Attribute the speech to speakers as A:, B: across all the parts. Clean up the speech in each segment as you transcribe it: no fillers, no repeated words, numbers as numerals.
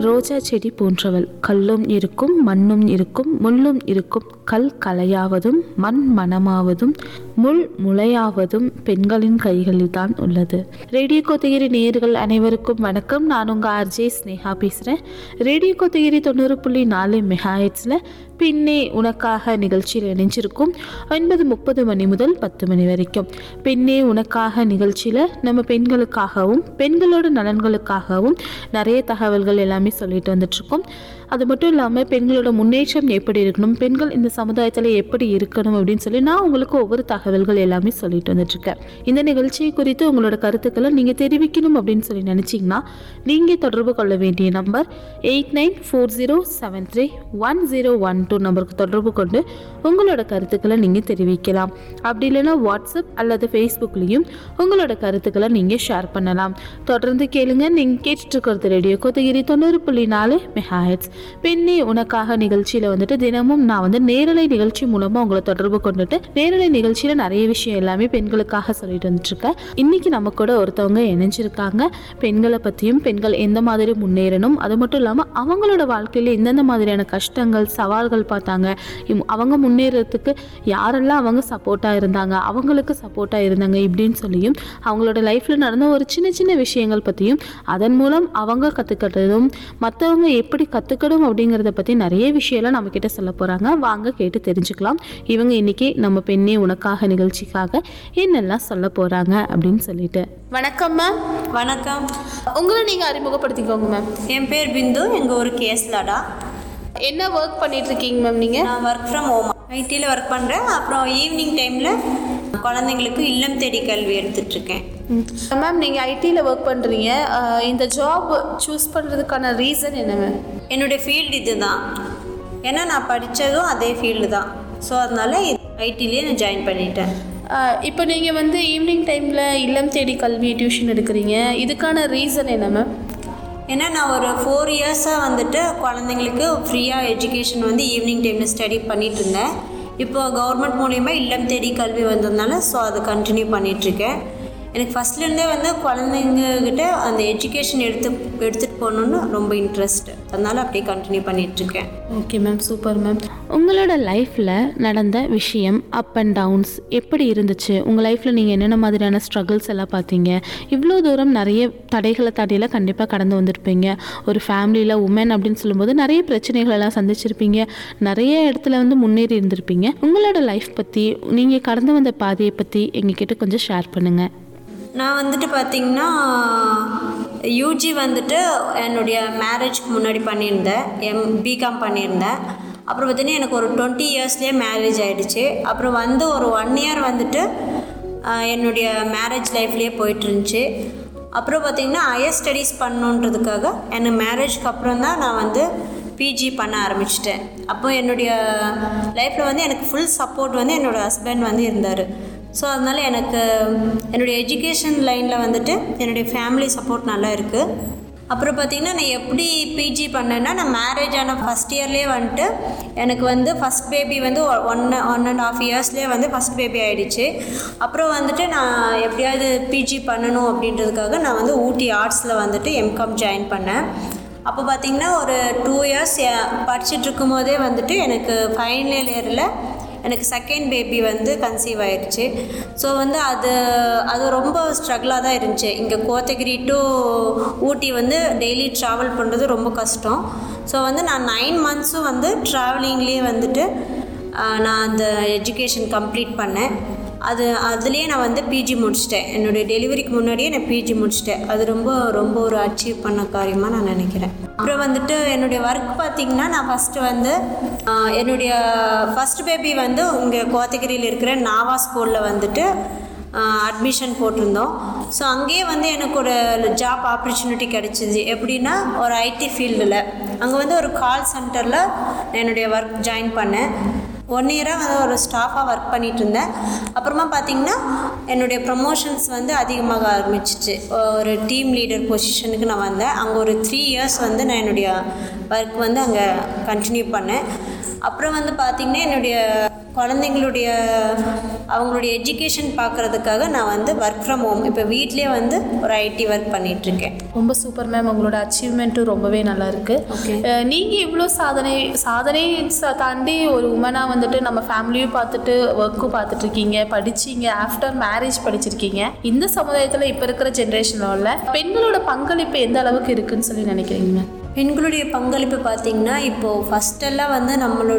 A: ரோஜா செடி போன்றவள். கல்லும் இருக்கும், மண்ணும் இருக்கும், முள்ளும் இருக்கும். கல் கலையாவதும், மண் மனமாவதும், முள் முளையாவதும் பெண்களின் கைகளில் தான் உள்ளது. ரேடியோ கோத்தகிரி நேயர்கள் அனைவருக்கும் வணக்கம். நான் உங்கள் ஆர்ஜே ஸ்னேகா பேசுகிறேன். ரேடியோ கோத்தகிரி 90.4 மெகாஹெட்ஸில் பின்னே உனக்காக நிகழ்ச்சியில் இணைஞ்சிருக்கும் 9:30 மணி முதல் 10 மணி வரைக்கும். பின்னே உனக்காக நிகழ்ச்சியில் நம்ம பெண்களுக்காகவும் பெண்களோட நலன்களுக்காகவும் நிறைய தகவல்கள் எல்லாமே சொல்லிட்டு வந்துட்டுருக்கோம். அது மட்டும் இல்லாமல் பெண்களோட முன்னேற்றம் எப்படி இருக்கணும், பெண்கள் இந்த சமுதாயத்தில் எப்படி இருக்கணும் அப்படின்னு சொல்லி நான் உங்களுக்கு ஒவ்வொரு தகவல்கள் எல்லாமே சொல்லிட்டு வந்துட்டுருக்கேன். இந்த நிகழ்ச்சியை குறித்து உங்களோட கருத்துக்களை நீங்கள் தெரிவிக்கணும் அப்படின்னு சொல்லி நினச்சிங்கன்னா நீங்கள் தொடர்பு கொள்ள வேண்டிய நம்பர் 8940731012 நம்பருக்கு தொடர்பு கொண்டு உங்களோட கருத்துக்களை நீங்கள் தெரிவிக்கலாம். அப்படி இல்லைன்னா வாட்ஸ்அப் அல்லது ஃபேஸ்புக்லேயும் உங்களோட கருத்துக்களை நீங்கள் ஷேர் பண்ணலாம். தொடர்ந்து கேளுங்க. நீங்கள் கேட்டுட்ருக்கிறது ரேடியோ கோத்தகிரி 90.4 மெகாஹெட்ஸ். பின்னே உனக்காக நிகழ்ச்சியில் வந்துட்டு தினமும் நான் நேரலை நிகழ்ச்சி மூலமாக உங்களை தொடர்பு கொண்டுட்டு நேரலை நிகழ்ச்சியில் நிறைய விஷயம் எல்லாமே பெண்களுக்காக சொல்லிட்டு வந்துட்டுருக்கேன். இன்னைக்கு நம்ம கூட ஒருத்தவங்க இணைஞ்சிருக்காங்க. பெண்களை பற்றியும் பெண்கள் எந்த மாதிரி முன்னேறணும், அது மட்டும் இல்லாமல் அவங்களோட வாழ்க்கையில் எந்தெந்த மாதிரியான கஷ்டங்கள் சவால்கள் பார்த்தாங்க, அவங்க முன்னேறதுக்கு யாரெல்லாம் அவங்க சப்போர்ட்டாக இருந்தாங்க, அவங்களுக்கு சப்போர்ட்டாக இருந்தாங்க இப்படின்னு சொல்லியும் அவங்களோட லைஃப்பில் நடந்த ஒரு சின்ன சின்ன விஷயங்கள் பற்றியும் அதன் மூலம் அவங்க கற்றுக்கிட்டதும் மற்றவங்க எப்படி கற்றுக்கணும் அப்படிங்கிறத பற்றி நிறைய விஷயம்லாம் நம்ம கிட்ட சொல்ல போகிறாங்க. வாங்க கேட்டு தெரிஞ்சுக்கலாம். இவங்க இன்னைக்கு நம்ம பெண்ணே உனக்காக நிகழ்ச்சிக்காக என்னெல்லாம் சொல்ல போகிறாங்க அப்படின்னு சொல்லிட்டு. வணக்கம் மேம்.
B: வணக்கம்.
A: உங்களை நீங்கள் அறிமுகப்படுத்திக்கோங்க மேம்.
B: என் பேர் பிந்து. எங்கள் ஊர் கேஸ்லாடா.
A: என்ன ஒர்க் பண்ணிட்டு இருக்கீங்க மேம் நீங்கள்?
B: நான் ஒர்க் ஃப்ரம் ஹோம் ஐடியில் ஒர்க் பண்ணுறேன். அப்புறம் ஈவினிங் டைமில் குழந்தைங்களுக்கு இல்லம் தேடி கல்வி எடுத்துட்ருக்கேன்.
A: மேம், நீங்கள் ஐடியில் ஒர்க் பண்ணுறீங்க. இந்த ஜாப் சூஸ் பண்ணுறதுக்கான ரீசன் என்ன மேம்?
B: என்னுடைய ஃபீல்டு இது தான். ஏன்னா நான் படித்ததும் அதே ஃபீல்டு தான். ஸோ அதனால் ஐடிலேயே நான் ஜாயின் பண்ணிட்டேன்.
A: இப்போ நீங்கள் ஈவினிங் டைமில் இல்லம் தேடி கல்வி டியூஷன் எடுக்கிறீங்க. இதுக்கான ரீசன் என்ன மேம்?
B: ஏன்னா நான் ஒரு 4 இயர்ஸாக குழந்தைங்களுக்கு ஃப்ரீயாக எஜுகேஷன் ஈவினிங் டைமில் ஸ்டடி பண்ணிகிட்டு இருந்தேன். இப்போது கவர்மெண்ட் மூலிமா இல்லம் தேடி கல்வி வந்ததுனால ஸோ அதை கண்டினியூ பண்ணிகிட்ருக்கேன். எனக்கு ஃபஸ்ட்லேருந்தே குழந்தைங்கக்கிட்ட அந்த எஜுகேஷன் எடுத்துகிட்டு போகணுன்னு ரொம்ப இன்ட்ரெஸ்ட். அதனால் அப்படியே கண்டினியூ பண்ணிகிட்ருக்கேன்.
A: Okay ma'am, super ma'am. உங்களோட லைஃப்பில் நடந்த விஷயம் அப் அண்ட் டவுன்ஸ் எப்படி இருந்துச்சு? உங்கள் லைஃப்பில் நீங்கள் என்னென்ன மாதிரியான ஸ்ட்ரகிள்ஸ் எல்லாம் பார்த்தீங்க? இவ்வளோ தூரம் நிறைய தடைகளை தாண்டியில் கண்டிப்பாக கடந்து வந்திருப்பீங்க. ஒரு ஃபேமிலியில் உமன் அப்படின்னு சொல்லும்போது நிறைய பிரச்சனைகள் எல்லாம் சந்திச்சிருப்பீங்க. நிறைய இடத்துல முன்னேறி இருந்திருப்பீங்க. உங்களோட லைஃப் பற்றி, நீங்கள் கடந்து வந்த பாதையை பற்றி எங்ககிட்ட கொஞ்சம் ஷேர் பண்ணுங்கள்.
B: நான் பார்த்திங்கன்னா யூஜி என்னுடைய மேரேஜ்க்கு முன்னாடி பண்ணியிருந்தேன். பிகாம் பண்ணியிருந்தேன். அப்புறம் பார்த்திங்கன்னா எனக்கு ஒரு 20 இயர்ஸ்லேயே மேரேஜ் ஆகிடுச்சு. அப்புறம் ஒரு 1 இயர் என்னுடைய மேரேஜ் லைஃப்லேயே போயிட்டுருந்துச்சு. அப்புறம் பார்த்திங்கன்னா ஹையர் ஸ்டடீஸ் பண்ணணுன்றதுக்காக எனக்கு மேரேஜ்க்கு அப்புறம் தான் நான் பிஜி பண்ண ஆரம்பிச்சிட்டேன். அப்போ என்னுடைய லைஃப்பில் எனக்கு ஃபுல் சப்போர்ட் என்னோடய ஹஸ்பண்ட் இருந்தார். ஸோ அதனால் எனக்கு என்னுடைய எஜுகேஷன் லைனில் என்னுடைய ஃபேமிலி சப்போர்ட் நல்லா இருக்குது. அப்புறம் பார்த்திங்கன்னா நான் எப்படி பிஜி பண்ணேன்னா, நான் மேரேஜ் ஆன ஃபஸ்ட் இயர்லேயே எனக்கு ஃபஸ்ட் பேபி 1.5 இயர்ஸ்லேயே ஃபஸ்ட் பேபி ஆகிடுச்சு. அப்புறம் நான் எப்படியாவது பிஜி பண்ணணும் அப்படின்றதுக்காக நான் ஊட்டி ஆர்ட்ஸில் எம்காம் ஜாயின் பண்ணேன். அப்போ பார்த்திங்கன்னா ஒரு 2 இயர்ஸ் படிச்சுட்டு இருக்கும்போதே எனக்கு ஃபைனல் இயரில் எனக்கு செகண்ட் பேபி கன்சீவ் ஆகிடுச்சு. ஸோ அது ரொம்ப ஸ்ட்ரகிளாக தான் இருந்துச்சு. இங்கே Kotagiri to Ooty daily travel பண்ணுறது ரொம்ப கஷ்டம். ஸோ நான் 9 மந்த்ஸும் ட்ராவலிங்லேயே நான் அந்த எஜுகேஷன் கம்ப்ளீட் பண்ணேன். அதுலேயே நான் பிஜி முடிச்சிட்டேன். என்னுடைய டெலிவரிக்கு முன்னாடியே நான் பிஜி முடிச்சிட்டேன். அது ரொம்ப ரொம்ப ஒரு அச்சீவ் பண்ண காரியமாக நான் நினைக்கிறேன். அப்புறம் என்னுடைய ஒர்க் பார்த்திங்கன்னா, நான் ஃபஸ்ட்டு என்னுடைய ஃபஸ்ட் பேபி இங்கே கோத்தகிரியில் இருக்கிற நாவா ஸ்கூலில் அட்மிஷன் போட்டிருந்தோம். ஸோ அங்கேயே எனக்கு ஒரு ஜாப் ஆப்பர்ச்சுனிட்டி கிடச்சிது. எப்படின்னா ஒரு ஐடி ஃபீல்டில் அங்கே ஒரு கால் சென்டரில் என்னுடைய ஒர்க் ஜாயின் பண்ணேன். 1 இயராக ஒரு ஸ்டாஃபாக ஒர்க் பண்ணிகிட்டு இருந்தேன். அப்புறமா பார்த்திங்கன்னா என்னுடைய ப்ரமோஷன்ஸ் அதிகமாக ஆரம்பிச்சிச்சு. ஒரு டீம் லீடர் பொசிஷனுக்கு நான் வந்தேன். அங்கே ஒரு 3 இயர்ஸ் நான் என்னுடைய ஒர்க் அங்கே கண்டினியூ பண்ணேன். அப்புறம் பார்த்திங்கன்னா என்னுடைய குழந்தைங்களுடைய அவங்களுடைய எஜுகேஷன் பார்க்குறதுக்காக நான் வந்து ஒர்க் ஃப்ரம் ஹோம் இப்போ வீட்லேயே வந்து ஒரு ஐடி ஒர்க் பண்ணிகிட்ருக்கேன்.
A: ரொம்ப சூப்பர் மேம். உங்களோட அச்சீவ்மெண்ட்டும் ரொம்பவே நல்லா இருக்குது. நீங்கள் இவ்வளோ சாதனை தாண்டி ஒரு உமனாக வந்துட்டு நம்ம ஃபேமிலியும் பார்த்துட்டு ஒர்க்கும் பார்த்துட்ருக்கீங்க, படிச்சிங்க, ஆஃப்டர் மேரேஜ் படிச்சிருக்கீங்க. இந்த சமுதாயத்தில் இப்போ இருக்கிற ஜென்ரேஷனில் பெண்களோட பங்களிப்பு எந்த அளவுக்கு இருக்குன்னு சொல்லி நினைக்கிறீங்க?
B: பெண்களுடைய பங்களிப்பு பார்த்திங்கன்னா இப்போது ஃபஸ்ட்டெல்லாம் வந்து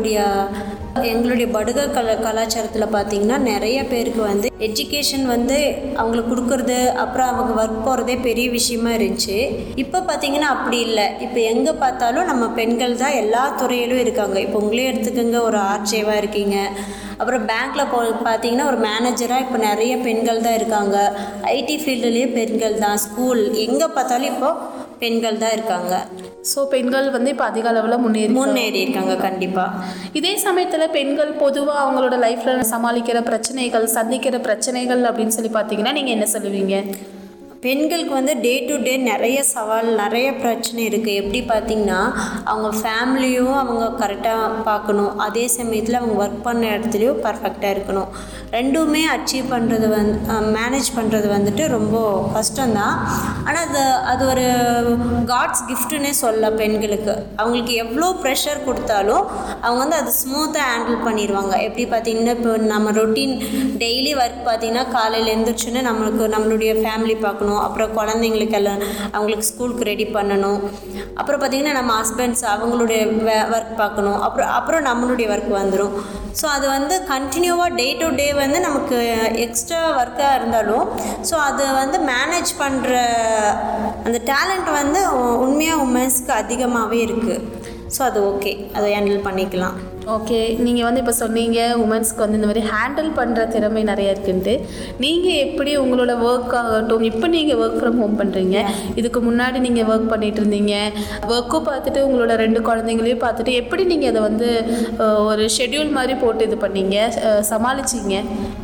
B: எங்களுடைய படுக கலாச்சாரத்தில் பார்த்திங்கன்னா நிறைய பேருக்கு வந்து எஜுகேஷன் வந்து அவங்களுக்கு கொடுக்குறது, அப்புறம் அவங்க ஒர்க் போகிறதே பெரிய விஷயமா இருந்துச்சு. இப்போ பார்த்திங்கன்னா அப்படி இல்லை. இப்போ எங்கே பார்த்தாலும் நம்ம பெண்கள் தான் எல்லா துறையிலும் இருக்காங்க. இப்போ உங்களே எடுத்துக்கோங்க, ஒரு ஆர்ச்சேவாக இருக்கீங்க, அப்புறம் பேங்க்கில் பார்த்தீங்கன்னா ஒரு மேனேஜராக இப்போ நிறைய பெண்கள் தான் இருக்காங்க. ஐடி ஃபீல்டுலேயே பெண்கள் தான். ஸ்கூல் எங்கே பார்த்தாலும் இப்போது பெண்கள் தான் இருக்காங்க.
A: ஸோ பெண்கள் வந்து இப்போ அதிக அளவில் முன்னேறி
B: இருக்காங்க. கண்டிப்பாக.
A: இதே சமயத்தில் பெண்கள் பொதுவாக அவங்களோட லைஃப்பில் சமாளிக்கிற பிரச்சனைகள், சந்திக்கிற பிரச்சனைகள் அப்படின்னு சொல்லி பார்த்தீங்கன்னா நீங்கள் என்ன சொல்லுவீங்க?
B: பெண்களுக்கு வந்து டே டு டே நிறைய சவால், நிறைய பிரச்சனை இருக்குது. எப்படி பார்த்திங்கன்னா அவங்க ஃபேமிலியும் அவங்க கரெக்டாக பார்க்கணும், அதே சமயத்தில் அவங்க ஒர்க் பண்ண இடத்துலையும் பர்ஃபெக்டாக இருக்கணும். ரெண்டுமே அச்சீவ் பண்ணுறது மேனேஜ் பண்ணுறது வந்துட்டு ரொம்ப கஷ்டம்தான். ஆனால் அது ஒரு காட்ஸ் கிஃப்ட்டுன்னே சொல்ல. பெண்களுக்கு அவங்களுக்கு எவ்வளோ ப்ரெஷர் கொடுத்தாலும் அவங்க வந்து அது ஸ்மூத்தாக ஹேண்டில் பண்ணிடுவாங்க. எப்படி பார்த்திங்கன்னா இப்போ நம்ம ரொட்டீன் டெய்லி ஒர்க் பார்த்திங்கன்னா காலையில் எழுந்திரிச்சோன்னே நம்மளுடைய ஃபேமிலி பார்க்கணும், அப்புறம் குழந்தைங்களுக்கு எல்லாம் அவங்களுக்கு ஸ்கூலுக்கு ரெடி பண்ணணும், அப்புறம் பார்த்திங்கன்னா நம்ம ஹஸ்பண்ட்ஸ் அவங்களுடைய ஒர்க் பார்க்கணும், அப்புறம் நம்மளுடைய ஒர்க் வந்துடும். ஸோ அது வந்து கண்டினியூவாக டே டு டே வந்து நமக்கு எக்ஸ்ட்ரா ஒர்க்காக இருந்தாலும் ஸோ அது வந்து மேனேஜ் பண்ணுற அந்த டேலண்ட் வந்து உண்மையாக உமன்ஸ்க்கு அதிகமாகவே இருக்குது. ஸோ அது ஓகே, அதை ஹேண்டில் பண்ணிக்கலாம்.
A: ஓகே, நீங்கள் வந்து இப்போ சொன்னீங்க உமன்ஸ்க்கு வந்து இந்த மாதிரி ஹேண்டில் பண்ணுற திறமை நிறையா இருக்குன்ட்டு. நீங்கள் எப்படி உங்களோட ஒர்க் ஆகட்டும், இப்போ நீங்கள் ஒர்க் ஃப்ரம் ஹோம் பண்ணுறீங்க, இதுக்கு முன்னாடி நீங்கள் ஒர்க் பண்ணிகிட்டு இருந்தீங்க, ஒர்க்கும் பார்த்துட்டு உங்களோட 2 குழந்தைங்களையும் பார்த்துட்டு எப்படி நீங்கள் அதை வந்து ஒரு ஷெட்யூல் மாதிரி போட்டு இது பண்ணீங்க, சமாளிச்சிங்க?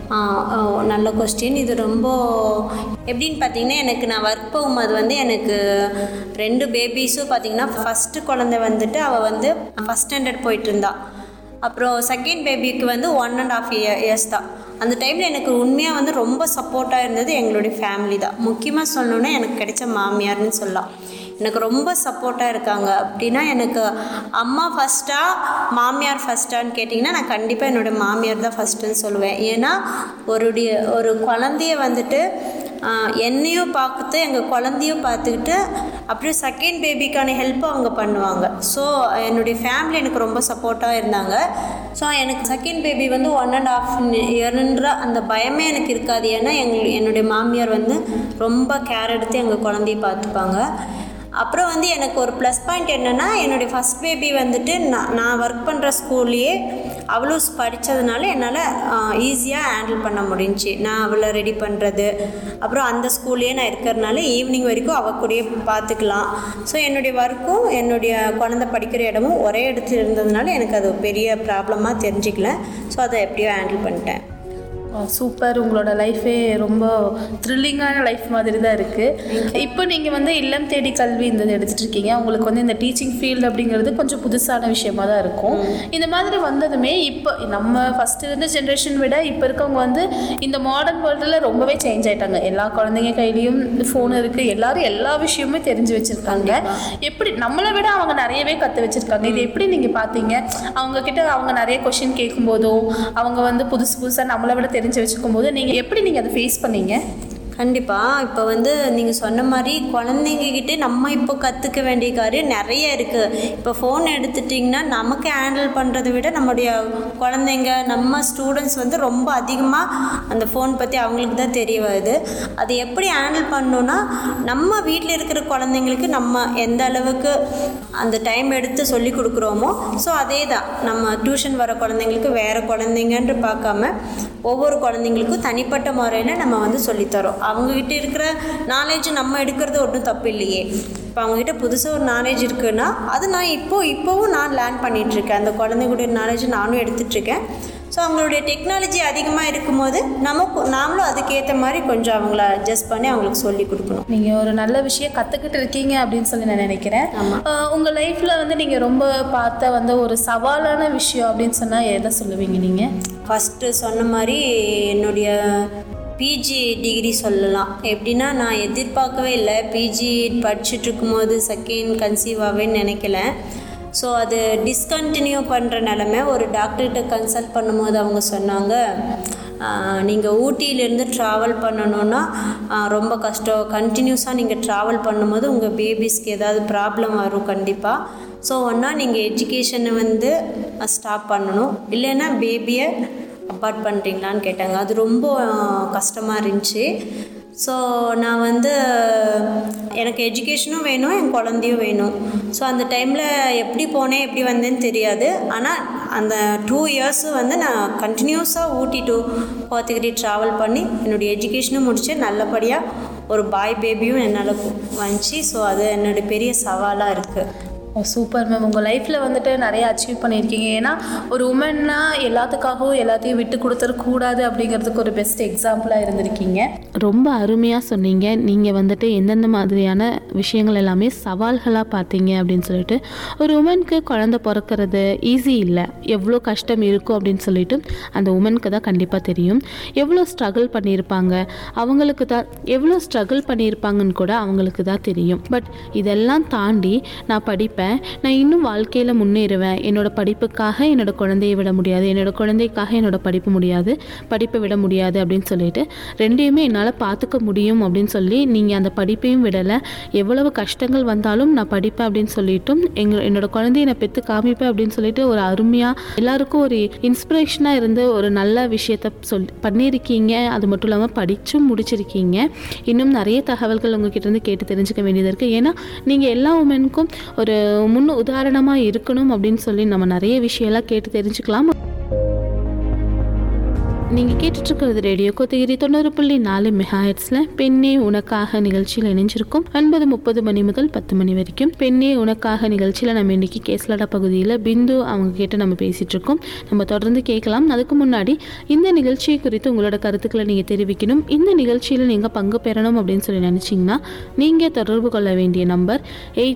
B: நல்ல கொஸ்டின். இது ரொம்ப எப்படின்னு பார்த்தீங்கன்னா நான் ஒர்க் போகும்போது வந்து எனக்கு 2 பேபிஸும் பார்த்தீங்கன்னா ஃபஸ்ட்டு குழந்தை வந்துட்டு அவள் வந்து ஃபஸ்ட் ஸ்டாண்டர்ட் போயிட்டு இருந்தா. அப்புறம் செகண்ட் பேபிக்கு வந்து 1.5 இயர்ஸ் தான். அந்த டைமில் எனக்கு உண்மையாக வந்து ரொம்ப சப்போர்ட்டாக இருந்தது எங்களுடைய ஃபேமிலி தான். முக்கியமாக சொல்லணுன்னா எனக்கு கிடைச்ச மாமியார்னு சொல்லலாம். எனக்கு ரொம்ப சப்போர்ட்டாக இருக்காங்க. அப்படின்னா எனக்கு அம்மா ஃபஸ்ட்டா மாமியார் ஃபஸ்ட்டான்னு கேட்டிங்கன்னா நான் கண்டிப்பாக என்னோடய மாமியார் தான் ஃபஸ்ட்டுன்னு சொல்லுவேன். ஏன்னா ஒரு குழந்தைய வந்துட்டு என்னையும் பார்த்துட்டு எங்கள் குழந்தையும் பார்த்துக்கிட்டு அப்படியே செகண்ட் பேபிக்கான ஹெல்ப்பும் அவங்க பண்ணுவாங்க. ஸோ என்னுடைய ஃபேமிலி எனக்கு ரொம்ப சப்போர்ட்டாக இருந்தாங்க. ஸோ எனக்கு செகண்ட் பேபி வந்து 1.5 இயர்ன்ற அந்த பயமே எனக்கு இருக்காது. ஏன்னா என்னுடைய மாமியார் வந்து ரொம்ப கேர் எடுத்து எங்கள் குழந்தைய பார்த்துப்பாங்க. அப்புறம் வந்து எனக்கு ஒரு ப்ளஸ் பாயிண்ட் என்னென்னா என்னுடைய ஃபஸ்ட் பேபி வந்துட்டு நான் ஒர்க் பண்ணுற ஸ்கூல்லையே அவளும் படித்ததுனால என்னால் ஈஸியாக ஹேண்டில் பண்ண முடிஞ்சிச்சு. நான் அவளை ரெடி பண்ணுறது, அப்புறம் அந்த ஸ்கூல்லையே நான் இருக்கிறதுனால ஈவினிங் வரைக்கும் அவள் கூடயே பார்த்துக்கலாம். ஸோ என்னுடைய ஒர்க்கும் என்னுடைய குழந்தை படிக்கிற இடமும் ஒரே இடத்துல இருந்ததுனால எனக்கு அது பெரிய ப்ராப்ளமாக தெரிஞ்சிக்கல. ஸோ அதை எப்படியோ ஹேண்டில் பண்ணிட்டேன்.
A: சூப்பர். உங்களோட லைஃபே ரொம்ப த்ரில்லிங்கான லைஃப் மாதிரி தான் இருக்குது. இப்போ நீங்கள் வந்து இல்லம் தேடி கல்வி இந்த எடுத்துகிட்டு இருக்கீங்க. உங்களுக்கு வந்து இந்த டீச்சிங் ஃபீல்டு அப்படிங்கிறது கொஞ்சம் புதுசான விஷயமாக தான் இருக்கும். இந்த மாதிரி வந்ததுமே இப்போ நம்ம ஃபஸ்ட்டு இருந்த ஜென்ரேஷன் விட இப்போ இருக்கவங்க வந்து இந்த மாடர்ன் வேர்ல்டில் ரொம்பவே சேஞ்ச் ஆகிட்டாங்க. எல்லா குழந்தைங்க கையிலையும் ஃபோன் இருக்குது, எல்லோரும் எல்லா விஷயமுமே தெரிஞ்சு வச்சுருக்காங்க. எப்படி நம்மளை விட அவங்க நிறையவே கற்று வச்சுருக்காங்க. இது எப்படி நீங்கள் பார்த்தீங்க? அவங்கக்கிட்ட அவங்க நிறைய கொஷின் கேட்கும்போதோ அவங்க வந்து புதுசாக நம்மளை விட தெரிஞ்சு வச்சுக்கும் போது நீங்கள் அதை ஃபேஸ் பண்ணீங்க?
B: கண்டிப்பாக. இப்போ வந்து நீங்கள் சொன்ன மாதிரி குழந்தைங்கக்கிட்டே நம்ம இப்போ கற்றுக்க வேண்டிய காரியம் நிறைய இருக்குது. இப்போ ஃபோன் எடுத்துட்டிங்கன்னா நமக்கு ஹேண்டில் பண்ணுறதை விட நம்முடைய குழந்தைங்க நம்ம ஸ்டூடெண்ட்ஸ் வந்து ரொம்ப அதிகமாக அந்த ஃபோன் பற்றி அவங்களுக்கு தான் தெரிய வருது. அது எப்படி ஹேண்டில் பண்ணணுன்னா நம்ம வீட்டில் இருக்கிற குழந்தைங்களுக்கு நம்ம எந்த அளவுக்கு அந்த டைம் எடுத்து சொல்லி கொடுக்குறோமோ ஸோ அதே தான் நம்ம டியூஷன் வர குழந்தைங்களுக்கு வேறு குழந்தைங்கன்று பார்க்காம ஒவ்வொரு குழந்தைங்களுக்கும் தனிப்பட்ட முறையில் நம்ம வந்து சொல்லித்தரோம். அவங்கக்கிட்ட இருக்கிற நாலேஜ் நம்ம எடுக்கிறது ஒன்றும் தப்பு இல்லையே. இப்போ அவங்கக்கிட்ட புதுசாக ஒரு நாலேஜ் இருக்குன்னா அது நான் இப்போவும் நான் லேர்ன் பண்ணிகிட்ருக்கேன். அந்த குழந்தைங்களுடைய நாலேஜ் நானும் எடுத்துகிட்ருக்கேன். ஸோ அவங்களுடைய டெக்னாலஜி அதிகமாக இருக்கும்போது நாமளும் அதுக்கேற்ற மாதிரி கொஞ்சம் அவங்கள அட்ஜஸ்ட் பண்ணி அவங்களுக்கு சொல்லி கொடுக்கணும்.
A: நீங்கள் ஒரு நல்ல விஷயம் கற்றுக்கிட்டு இருக்கீங்க அப்படின்னு சொல்லி நான் நினைக்கிறேன். உங்கள் லைஃப்பில் வந்து நீங்கள் ரொம்ப பார்த்த வந்து ஒரு சவாலான விஷயம் அப்படின்னு சொன்னால் எதை சொல்லுவீங்க நீங்கள்?
B: ஃபஸ்ட்டு சொன்ன மாதிரி என்னுடைய பிஜி டிகிரி சொல்லலாம். எப்படின்னா நான் எதிர்பார்க்கவே இல்லை, பிஜி படிச்சுட்டு இருக்கும்போது செகண்ட் கன்சீவ் ஆவேன்னு நினைக்கல. ஸோ அது டிஸ்கண்டினியூ பண்ணுற நிலமை. ஒரு டாக்டர்கிட்ட கன்சல்ட் பண்ணும்போது அவங்க சொன்னாங்க, நீங்கள் ஊட்டியிலேருந்து ட்ராவல் பண்ணணுன்னா ரொம்ப கஷ்டம், கண்டினியூஸாக நீங்கள் ட்ராவல் பண்ணும்போது உங்கள் பேபிஸ்க்கு ஏதாவது ப்ராப்ளம் வரும் கண்டிப்பாக. ஸோ ஒன்றா நீங்கள் எஜுகேஷனை வந்து ஸ்டாப் பண்ணணும், இல்லைன்னா பேபியை அபார்ட் பண்ணுறீங்களான்னு கேட்டாங்க. அது ரொம்ப கஷ்டமாக இருந்துச்சு. ஸோ நான் வந்து எனக்கு எஜுகேஷனும் வேணும், என் குழந்தையும் வேணும். ஸோ அந்த டைமில் எப்படி போனேன் எப்படி வந்தேன்னு தெரியாது. ஆனால் அந்த 2 இயர்ஸு வந்து நான் கண்டினியூஸாக ஊட்டி டு கோத்தகிரி ட்ராவல் பண்ணி என்னுடைய எஜுகேஷனும் முடித்து நல்லபடியாக ஒரு பாய் பேபியும் என்னால் வந்துச்சு. ஸோ அது என்னோடய பெரிய சவாலாக இருக்குது.
A: Super ma'am. உங்கள் லைஃப்பில் வந்துட்டு நிறைய அச்சீவ் பண்ணியிருக்கீங்க. ஏன்னா ஒரு உமன்னா எல்லாத்துக்காகவும் எல்லாத்தையும் விட்டு கொடுத்துடக்கூடாது அப்படிங்கிறதுக்கு ஒரு பெஸ்ட் எக்ஸாம்பிளாக இருந்திருக்கீங்க. ரொம்ப அருமையாக சொன்னீங்க. நீங்கள் வந்துட்டு எந்தெந்த மாதிரியான விஷயங்கள் எல்லாமே சவால்களாக பார்த்தீங்க அப்படின்னு சொல்லிட்டு. ஒரு உமனுக்கு குழந்தை பிறக்கிறது ஈஸி இல்லை, எவ்வளோ கஷ்டம் இருக்கும் அப்படின்னு சொல்லிட்டு அந்த உமனுக்கு தான் கண்டிப்பாக தெரியும். எவ்வளோ ஸ்ட்ரகிள் பண்ணியிருப்பாங்க, அவங்களுக்கு தான் எவ்வளோ ஸ்ட்ரகிள் பண்ணியிருப்பாங்கன்னு கூட அவங்களுக்கு தான் தெரியும். பட் இதெல்லாம் தாண்டி நான் படிப்பேன், நான் இன்னும் வாழ்க்கையில் முன்னேறுவேன், என்னோட படிப்புக்காக என்னோட குழந்தையை விட முடியாது, என்னோட குழந்தைக்காக என்னோட படிப்பை விட முடியாது அப்படின்னு சொல்லிட்டு ரெண்டையுமே என்னால் பார்த்துக்க முடியும் அப்படின்னு சொல்லி நீங்கள் அந்த படிப்பையும் விடலை. எவ்வளவு கஷ்டங்கள் வந்தாலும் நான் படிப்பேன் அப்படின்னு சொல்லிட்டும் என்னோட குழந்தையை நான் பெற்று காமிப்பேன் அப்படின்னு சொல்லிட்டு ஒரு அருமையாக எல்லாருக்கும் ஒரு இன்ஸ்பிரேஷனாக இருந்து ஒரு நல்ல விஷயத்த பண்ணியிருக்கீங்க. அது மட்டும் இல்லாமல் படித்தும் முடிச்சிருக்கீங்க. இன்னும் நிறைய தகவல்கள் உங்ககிட்ட இருந்து கேட்டு தெரிஞ்சுக்க வேண்டியது இருக்குது. ஏன்னா நீங்கள் எல்லா உமனுக்கும் ஒரு முன் உதாரணமாக இருக்கணும் அப்படின்னு சொல்லி நம்ம நிறைய விஷயம்லாம் கேட்டு தெரிஞ்சுக்கலாம். நீங்கள் கேட்டுட்ருக்கிறது ரேடியோ கோத்தகிரி 90.4 மெகாஹெர்ட்ஸில் பெண்ணே உனக்காக நிகழ்ச்சியில் இணைஞ்சிருக்கும். 9:30 மணி முதல் 10 மணி வரைக்கும் பெண்ணே உனக்காக நிகழ்ச்சியில் நம்ம இன்றைக்கி கேஸ்லாடா பகுதியில் பிந்து அவங்க கிட்ட நம்ம பேசிகிட்ருக்கோம். நம்ம தொடர்ந்து கேட்கலாம். அதுக்கு முன்னாடி இந்த நிகழ்ச்சியை குறித்து உங்களோட கருத்துக்களை நீங்கள் தெரிவிக்கணும், இந்த நிகழ்ச்சியில் நீங்கள் பங்கு பெறணும் அப்படின்னு சொல்லி நினச்சிங்கன்னா நீங்கள் தொடர்பு கொள்ள வேண்டிய நம்பர்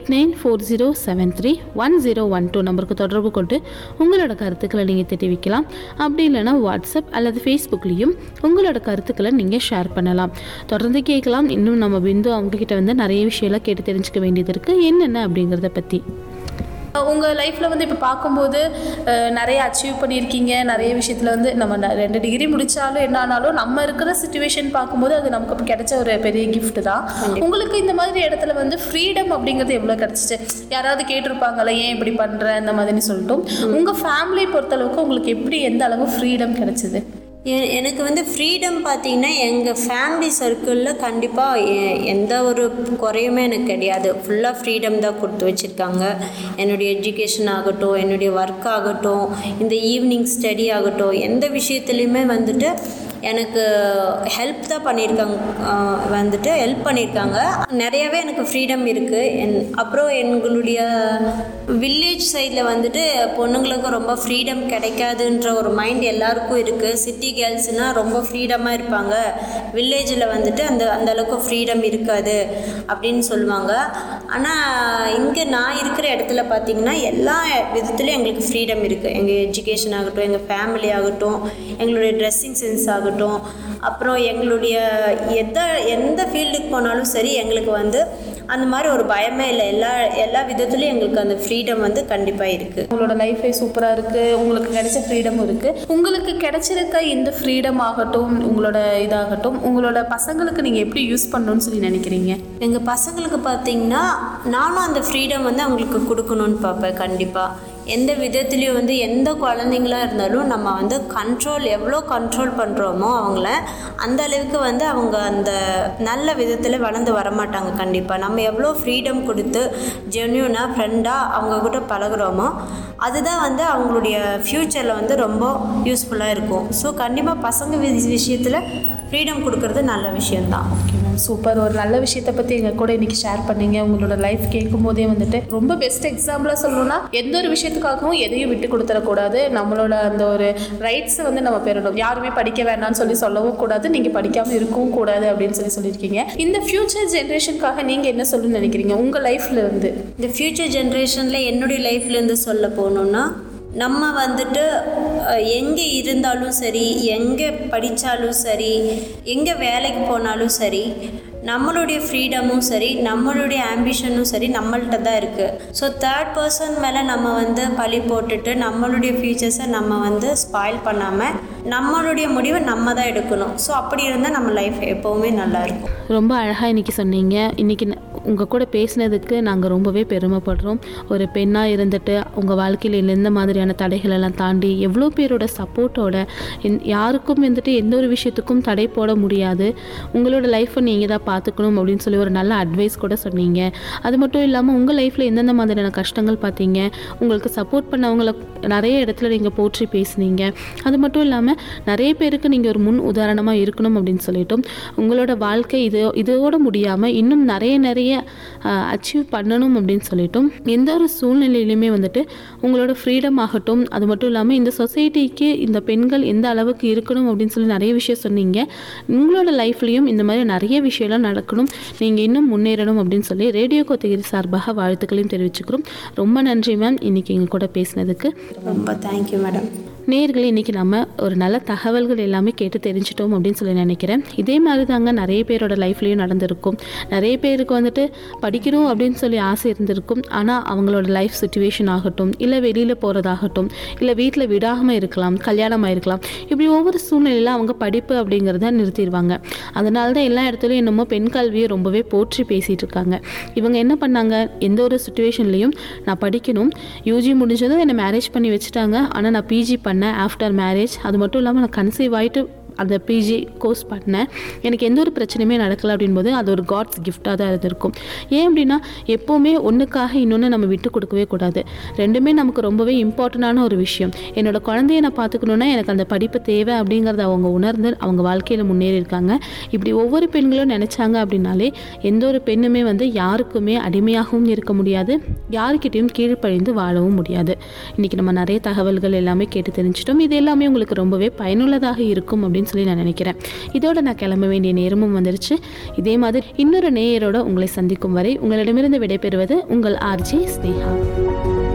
A: 8940731012 நம்பருக்கு தொடர்பு கொண்டு உங்களோட கருத்துக்களை நீங்கள் தெரிவிக்கலாம். அப்படி இல்லைனா வாட்ஸ்அப் அல்லது ஃபேஸ்புக்லேயும் உங்களோட கருத்துக்களை நீங்கள் ஷேர் பண்ணலாம். தொடர்ந்து கேட்கலாம். இன்னும் நம்ம பிந்து அவங்கக்கிட்ட வந்து நிறைய விஷயம்லாம் கேட்டு தெரிஞ்சுக்க வேண்டியது இருக்குது, என்னென்ன அப்படிங்கிறத பற்றி. உங்கள் லைஃப்பில் வந்து இப்போ பார்க்கும்போது நிறைய அச்சீவ் பண்ணியிருக்கீங்க. நிறைய விஷயத்தில் வந்து நம்ம 2 டிகிரி முடித்தாலும் என்ன ஆனாலும் நம்ம இருக்கிற சிச்சுவேஷன் பார்க்கும்போது அது நமக்கு கிடைச்ச ஒரு பெரிய கிஃப்ட் தான். உங்களுக்கு இந்த மாதிரி இடத்துல வந்து ஃப்ரீடம் அப்படிங்கிறது எவ்வளோ கிடச்சிச்சு? யாராவது கேட்டிருப்பாங்களே ஏன் இப்படி பண்ணுற இந்த மாதிரின்னு சொல்லிட்டோம். உங்கள் ஃபேமிலியை பொறுத்தளவுக்கு உங்களுக்கு எப்படி எந்த அளவு ஃப்ரீடம் கிடச்சிது?
B: எனக்கு வந்து ஃப்ரீடம் பார்த்திங்கன்னா எங்கள் ஃபேமிலி சர்க்கிளில் கண்டிப்பாக எந்த ஒரு குறையுமே எனக்கு கிடையாது. ஃபுல்லாக ஃப்ரீடம் தான் கொடுத்து வச்சுருக்காங்க. என்னுடைய எஜுகேஷன் ஆகட்டும், என்னுடைய ஒர்க் ஆகட்டும், இந்த ஈவினிங் ஸ்டடி ஆகட்டும், எந்த விஷயத்துலையுமே வந்துட்டு எனக்கு ஹெல்ப் தான் பண்ணியிருக்காங்க. நிறையாவே எனக்கு ஃப்ரீடம் இருக்குது. அப்புறம் எங்களுடைய வில்லேஜ் சைடில் வந்துட்டு பொண்ணுங்களுக்கு ரொம்ப ஃப்ரீடம் கிடைக்காதுன்ற ஒரு மைண்ட் எல்லாருக்கும் இருக்குது. சிட்டி கேர்ள்ஸ்னால் ரொம்ப ஃப்ரீடமாக இருப்பாங்க, வில்லேஜில் வந்துட்டு அந்த அளவுக்கு ஃப்ரீடம் இருக்காது அப்படின்னு சொல்லுவாங்க. ஆனால் இங்கே நான் இருக்கிற இடத்துல பார்த்திங்கன்னா எல்லா விதத்துலேயும் எங்களுக்கு ஃப்ரீடம் இருக்குது. எங்கள் எஜுகேஷன் ஆகட்டும், எங்கள் ஃபேமிலி ஆகட்டும், எங்களுடைய ட்ரெஸ்ஸிங் சென்ஸ் ஆகட்டும், அப்புறம் எங்களுடைய எந்த ஃபீல்டுக்கு போனாலும் சரி எங்களுக்கு வந்து அந்த மாதிரி ஒரு பயமே இல்லை. எல்லா விதத்துலையும் எங்களுக்கு அந்த ஃப்ரீடம் வந்து கண்டிப்பாக இருக்குது.
A: உங்களோட லைஃபே சூப்பராக இருக்குது, உங்களுக்கு கிடைச்ச ஃப்ரீடமும் இருக்குது. உங்களுக்கு கிடைச்சிருக்க இந்த ஃப்ரீடம் ஆகட்டும், உங்களோட இதாகட்டும், உங்களோட பசங்களுக்கு நீங்கள் எப்படி யூஸ் பண்ணணும்னு சொல்லி நினைக்கிறீங்க?
B: எங்கள் பசங்களுக்கு பார்த்திங்கன்னா நானும் அந்த ஃப்ரீடம் வந்து அவங்களுக்கு கொடுக்கணுன்னு பார்ப்பேன். கண்டிப்பாக எந்த விதத்துலேயும் வந்து எந்த குழந்தைங்களாக இருந்தாலும் நம்ம வந்து எவ்வளோ கண்ட்ரோல் பண்ணுறோமோ அவங்கள அந்த அளவுக்கு வந்து அவங்க அந்த நல்ல விதத்தில் வளர்ந்து வரமாட்டாங்க. கண்டிப்பாக நம்ம எவ்வளோ ஃப்ரீடம் கொடுத்து ஜென்யூனாக ஃப்ரெண்டாக அவங்கக்கிட்ட பழகுறோமோ அதுதான் வந்து அவங்களுடைய ஃப்யூச்சரில் வந்து ரொம்ப யூஸ்ஃபுல்லாக இருக்கும். ஸோ கண்டிப்பாக பசங்க விஷயத்தில் ஃப்ரீடம் கொடுக்கறது நல்ல விஷயந்தான்.
A: Okay ma'am. சூப்பர். ஒரு நல்ல விஷயத்தை பற்றி எங்கள் கூட இன்னைக்கு ஷேர் பண்ணீங்க. உங்களோட லைஃப் கேட்கும் போதே வந்துட்டு ரொம்ப பெஸ்ட் எக்ஸாம்பிளாக சொல்லணும்னா எந்த ஒரு விஷயத்துக்காகவும் எதையும் விட்டு கொடுத்துடக்கூடாது. நம்மளோட அந்த ஒரு ரைட்ஸை வந்து நம்ம பெறணும். யாருமே படிக்க வேண்டாம்னு சொல்லவும் கூடாது, நீங்கள் படிக்காமல் இருக்கவும் கூடாது அப்படின்னு சொல்லியிருக்கீங்க. இந்த ஃபியூச்சர் ஜென்ரேஷனுக்காக நீங்கள் என்ன சொல்லணும்னு நினைக்கிறீங்க உங்கள் லைஃப்ல இருந்து?
B: இந்த ஃப்யூச்சர் ஜென்ரேஷனில் என்னுடைய லைஃப்லேருந்து சொல்ல போகணுன்னா, நம்ம வந்துட்டு எங்கே இருந்தாலும் சரி, எங்கே படித்தாலும் சரி, எங்கே வேலைக்கு போனாலும் சரி, நம்மளுடைய ஃப்ரீடமும் சரி, நம்மளுடைய ஆம்பிஷனும் சரி நம்மள்கிட்ட தான் இருக்குது. ஸோ தேர்ட் பர்சன் மேலே நம்ம வந்து பழி போட்டுட்டு நம்மளுடைய ஃபியூச்சர்ஸை நம்ம வந்து ஸ்பாயில் பண்ணாமல் நம்மளுடைய முடிவை நம்ம தான் எடுக்கணும். ஸோ அப்படி இருந்தால் நம்ம லைஃப் எப்போவுமே நல்லாயிருக்கும்.
A: ரொம்ப அழகாக இன்றைக்கி சொன்னீங்க. இன்றைக்கி உங்கள் கூட பேசினதுக்கு நாங்கள் ரொம்பவே பெருமைப்படுறோம். ஒரு பெண்ணாக இருந்துட்டு உங்கள் வாழ்க்கையில் எந்த மாதிரியான தடைகளெல்லாம் தாண்டி எவ்வளோ பேரோட சப்போர்ட்டோட யாருக்கும் வந்துட்டு எந்த ஒரு விஷயத்துக்கும் தடை போட முடியாது, உங்களோட லைஃப்பை நீங்கள் தான் பார்த்துக்கணும் அப்படின்னு சொல்லி ஒரு நல்ல அட்வைஸ் கூட சொன்னீங்க. அது மட்டும் இல்லாமல் உங்கள் லைஃப்பில் எந்தெந்த மாதிரியான கஷ்டங்கள் பார்த்தீங்க, உங்களுக்கு சப்போர்ட் பண்ணவங்கள நிறைய இடத்துல நீங்கள் போற்றி பேசுனீங்க. அது மட்டும் இல்லாமல் நிறைய பேருக்கு நீங்கள் ஒரு முன் உதாரணமாக இருக்கணும் அப்படின்னு சொல்லிட்டோம். உங்களோட வாழ்க்கை இதோட முடியாமல் இன்னும் நிறைய அச்சீவ் பண்ணணும் அப்படின்னு சொல்லிட்டோம். எந்த ஒரு சூழ்நிலையிலுமே வந்துட்டு உங்களோட ஃப்ரீடம் ஆகட்டும், அது மட்டும் இல்லாமல் இந்த சொசைட்டிக்கு இந்த பெண்கள் எந்த அளவுக்கு இருக்கணும் அப்படின்னு சொல்லி நிறைய விஷயம் சொன்னீங்க. உங்களோட லைஃப்லேயும் இந்த மாதிரி நிறைய விஷயம்லாம் நடக்கணும், நீங்கள் இன்னும் முன்னேறணும் அப்படின்னு சொல்லி ரேடியோ கோத்தகிரி சார்பாக வாழ்த்துக்களையும் தெரிவிச்சுக்கிறோம். ரொம்ப நன்றி மேம் இன்றைக்கி எங்கள் கூட பேசினதுக்கு.
B: ரொம்ப தேங்க்யூ மேடம்.
A: நேயர்களே, இன்றைக்கி நம்ம ஒரு நல்ல தகவல்கள் எல்லாமே கேட்டு தெரிஞ்சிட்டோம் அப்படின்னு சொல்லி நினைக்கிறேன். இதே மாதிரி தாங்க நிறைய பேரோட லைஃப்லேயும் நடந்திருக்கும். நிறைய பேருக்கு வந்துட்டு படிக்கணும் அப்படின்னு சொல்லி ஆசை இருந்திருக்கும். ஆனால் அவங்களோட லைஃப் சுச்சுவேஷன் ஆகட்டும், இல்லை வெளியில் போகிறதாகட்டும், இல்லை வீட்டில் விடாமல் இருக்கலாம், கல்யாணம் ஆகிருக்கலாம், இப்படி ஒவ்வொரு சூழ்நிலையில் அவங்க படிப்பு அப்படிங்கிறத நிறுத்திடுவாங்க. அதனால தான் எல்லா இடத்துலையும் என்னமோ பெண் கல்வியை ரொம்பவே போற்றி பேசிகிட்டு இருக்காங்க. இவங்க என்ன பண்ணாங்க, எந்த ஒரு சுச்சுவேஷன்லேயும் நான் படிக்கணும், யூஜி முடிஞ்சதும் என்னை மேரேஜ் பண்ணி வச்சுட்டாங்க, ஆனால் நான் பிஜி பண்ணேன் ஆஃப்டர் மேரேஜ். அது மட்டும் இல்லாமல் நான் கன்சீவ் ஆகிட்டு அந்த பிஜி கோர்ஸ் பண்ணேன், எனக்கு எந்த ஒரு பிரச்சனையுமே நடக்கலை அப்படின்போது அது ஒரு காட்ஸ் கிஃப்டாக தான் இருந்திருக்கும். ஏன் அப்படின்னா எப்போவுமே ஒன்றுக்காக இன்னொன்று நம்ம விட்டு கொடுக்கவே கூடாது. ரெண்டுமே நமக்கு ரொம்பவே இம்பார்ட்டண்டான ஒரு விஷயம். என்னோட குழந்தைய நான் பார்த்துக்கணுன்னா எனக்கு அந்த படிப்பு தேவை அப்படிங்கிறத அவங்க உணர்ந்து அவங்க வாழ்க்கையில் முன்னேறி இருக்காங்க. இப்படி ஒவ்வொரு பெண்களும் நினச்சாங்க அப்படின்னாலே எந்த ஒரு பெண்ணுமே வந்து யாருக்குமே அடிமையாகவும் இருக்க முடியாது, யாருக்கிட்டையும் கீழ்ப்பழிந்து வாழவும் முடியாது. இன்றைக்கி நம்ம நிறைய தகவல்கள் எல்லாமே கேட்டு தெரிஞ்சிட்டோம். இது எல்லாமே உங்களுக்கு ரொம்பவே பயனுள்ளதாக இருக்கும் அப்படின்னு சொல்லி நான் நினைக்கிறேன். இதோட நான் கிளம்ப வேண்டிய நேரமும் வந்துருச்சு. இதே மாதிரி இன்னொரு நேயரோட உங்களை சந்திக்கும் வரை உங்களிடமிருந்து விடைபெறுவது உங்கள் ஆர்ஜே ஸ்னேகா.